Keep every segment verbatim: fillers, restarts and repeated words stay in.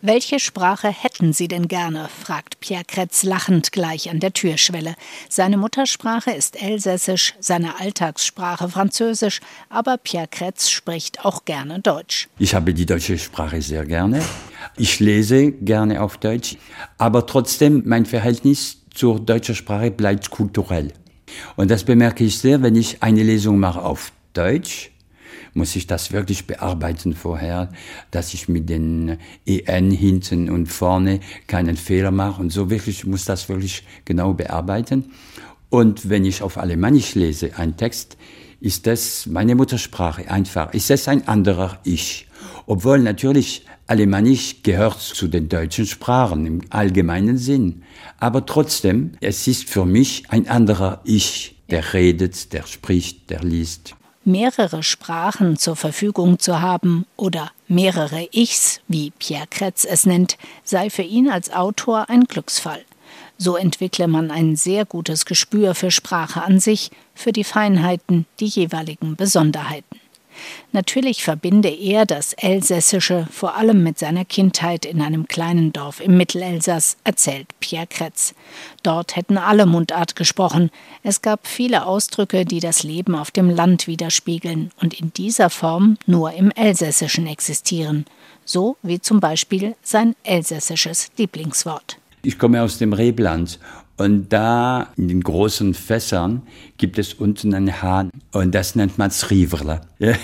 Welche Sprache hätten Sie denn gerne, fragt Pierre Kretz lachend gleich an der Türschwelle. Seine Muttersprache ist Elsässisch, seine Alltagssprache Französisch, aber Pierre Kretz spricht auch gerne Deutsch. Ich habe die deutsche Sprache sehr gerne. Ich lese gerne auf Deutsch, aber trotzdem, mein Verhältnis zur deutschen Sprache bleibt kulturell. Und das bemerke ich sehr, wenn ich eine Lesung mache auf Deutsch, muss ich das wirklich bearbeiten vorher, dass ich mit den E N hinten und vorne keinen Fehler mache und so wirklich, muss das wirklich genau bearbeiten. Und wenn ich auf Alemannisch lese, einen Text, ist das meine Muttersprache einfach, ist das ein anderer Ich. Obwohl natürlich Alemannisch gehört zu den deutschen Sprachen im allgemeinen Sinn. Aber trotzdem, es ist für mich ein anderer Ich, der redet, der spricht, der liest. Mehrere Sprachen zur Verfügung zu haben oder mehrere Ichs, wie Pierre Kretz es nennt, sei für ihn als Autor ein Glücksfall. So entwickle man ein sehr gutes Gespür für Sprache an sich, für die Feinheiten, die jeweiligen Besonderheiten. Natürlich verbinde er das Elsässische vor allem mit seiner Kindheit in einem kleinen Dorf im Mittelelsass, erzählt Pierre Kretz. Dort hätten alle Mundart gesprochen. Es gab viele Ausdrücke, die das Leben auf dem Land widerspiegeln und in dieser Form nur im Elsässischen existieren. So wie zum Beispiel sein elsässisches Lieblingswort. Ich komme aus dem Rebland und da in den großen Fässern gibt es unten einen Hahn und das nennt man Sriverle.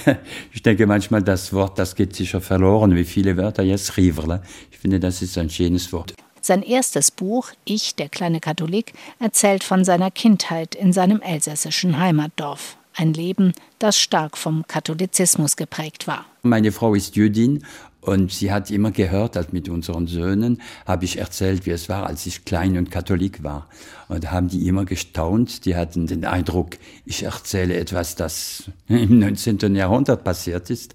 Ich denke manchmal, das Wort, das geht sicher verloren, wie viele Wörter jetzt Sriverle. Ich finde, das ist ein schönes Wort. Sein erstes Buch, Ich, der kleine Katholik, erzählt von seiner Kindheit in seinem elsässischen Heimatdorf. Ein Leben, das stark vom Katholizismus geprägt war. Meine Frau ist Jüdin. Und sie hat immer gehört, dass mit unseren Söhnen habe ich erzählt, wie es war, als ich klein und Katholik war. Und da haben die immer gestaunt. Die hatten den Eindruck, ich erzähle etwas, das im neunzehnten Jahrhundert passiert ist.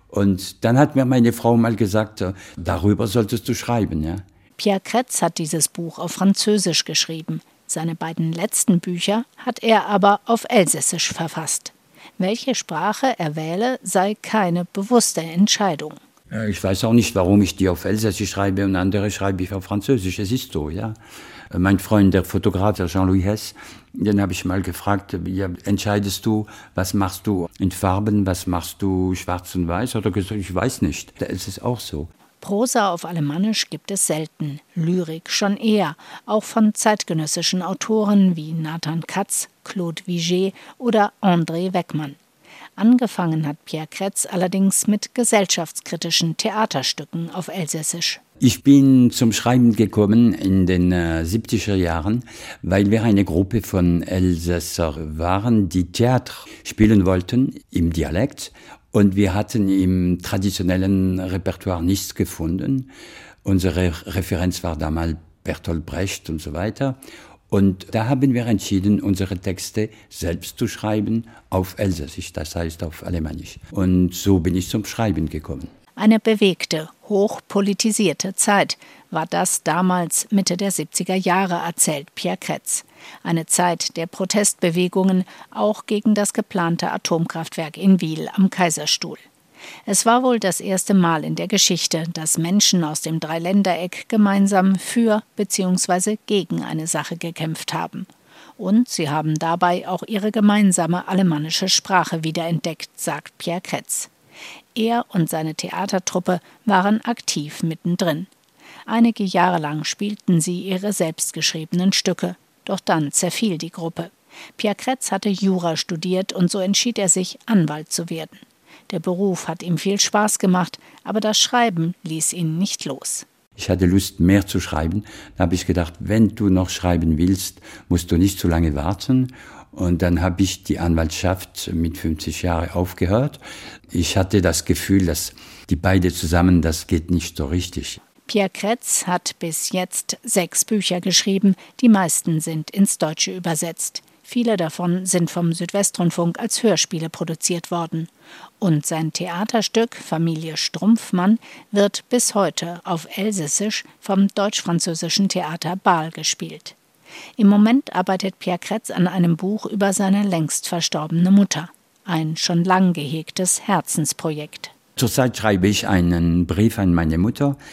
Und dann hat mir meine Frau mal gesagt, darüber solltest du schreiben. Ja. Pierre Kretz hat dieses Buch auf Französisch geschrieben. Seine beiden letzten Bücher hat er aber auf Elsässisch verfasst. Welche Sprache er wähle, sei keine bewusste Entscheidung. Ich weiß auch nicht, warum ich die auf Elsässisch schreibe und andere schreibe ich auf Französisch. Es ist so, ja. Mein Freund, der Fotograf, der Jean-Louis Hess, den habe ich mal gefragt, ja, entscheidest du, was machst du in Farben, was machst du schwarz und weiß? Oder gesagt, ich weiß nicht. Es ist auch so. Prosa auf Alemannisch gibt es selten, Lyrik schon eher, auch von zeitgenössischen Autoren wie Nathan Katz, Claude Vigée oder André Weckmann. Angefangen hat Pierre Kretz allerdings mit gesellschaftskritischen Theaterstücken auf Elsässisch. Ich bin zum Schreiben gekommen in den äh, siebziger Jahren, weil wir eine Gruppe von Elsässer waren, die Theater spielen wollten im Dialekt. Und wir hatten im traditionellen Repertoire nichts gefunden. Unsere Referenz war damals Bertolt Brecht und so weiter. Und da haben wir entschieden, unsere Texte selbst zu schreiben auf Elsässisch, das heißt auf Alemannisch. Und so bin ich zum Schreiben gekommen. Eine bewegte, hochpolitisierte Zeit war das damals Mitte der siebziger Jahre, erzählt Pierre Kretz. Eine Zeit der Protestbewegungen, auch gegen das geplante Atomkraftwerk in Wil am Kaiserstuhl. Es war wohl das erste Mal in der Geschichte, dass Menschen aus dem Dreiländereck gemeinsam für bzw. gegen eine Sache gekämpft haben. Und sie haben dabei auch ihre gemeinsame alemannische Sprache wiederentdeckt, sagt Pierre Kretz. Er und seine Theatertruppe waren aktiv mittendrin. Einige Jahre lang spielten sie ihre selbstgeschriebenen Stücke, doch dann zerfiel die Gruppe. Pierre Kretz hatte Jura studiert und so entschied er sich, Anwalt zu werden. Der Beruf hat ihm viel Spaß gemacht, aber das Schreiben ließ ihn nicht los. Ich hatte Lust, mehr zu schreiben. Da habe ich gedacht, wenn du noch schreiben willst, musst du nicht zu lange warten. Und dann habe ich die Anwaltschaft mit fünfzig Jahren aufgehört. Ich hatte das Gefühl, dass die beiden zusammen, das geht nicht so richtig. Pierre Kretz hat bis jetzt sechs Bücher geschrieben. Die meisten sind ins Deutsche übersetzt. Viele davon sind vom Südwestrundfunk als Hörspiele produziert worden. Und sein Theaterstück Familie Strumpfmann wird bis heute auf Elsässisch vom deutsch-französischen Theater Basel gespielt. Im Moment arbeitet Pierre Kretz an einem Buch über seine längst verstorbene Mutter. Ein schon lang gehegtes Herzensprojekt. Zurzeit schreibe ich einen Brief an meine Mutter,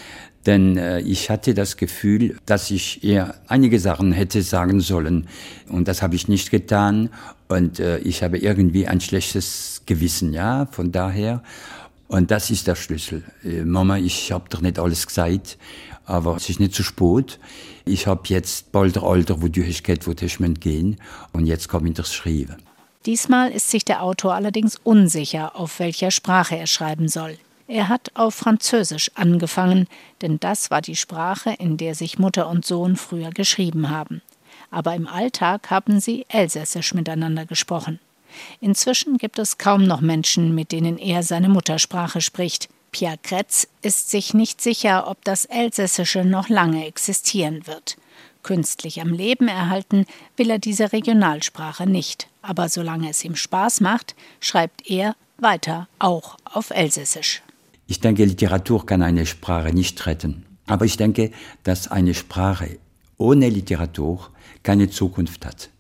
Denn äh, ich hatte das Gefühl, dass ich eher einige Sachen hätte sagen sollen. Und das habe ich nicht getan. Und äh, ich habe irgendwie ein schlechtes Gewissen, ja, von daher. Und das ist der Schlüssel. Äh, Mama, ich habe doch nicht alles gesagt, aber es ist nicht zu spät. Ich habe jetzt bald ein Alter, wo durch geht, wo ich gehen. Und jetzt komme ich das Schreiben. Diesmal ist sich der Autor allerdings unsicher, auf welcher Sprache er schreiben soll. Er hat auf Französisch angefangen, denn das war die Sprache, in der sich Mutter und Sohn früher geschrieben haben. Aber im Alltag haben sie Elsässisch miteinander gesprochen. Inzwischen gibt es kaum noch Menschen, mit denen er seine Muttersprache spricht. Pierre Kretz ist sich nicht sicher, ob das Elsässische noch lange existieren wird. Künstlich am Leben erhalten will er diese Regionalsprache nicht. Aber solange es ihm Spaß macht, schreibt er weiter, auch auf Elsässisch. Ich denke, Literatur kann eine Sprache nicht retten. Aber ich denke, dass eine Sprache ohne Literatur keine Zukunft hat.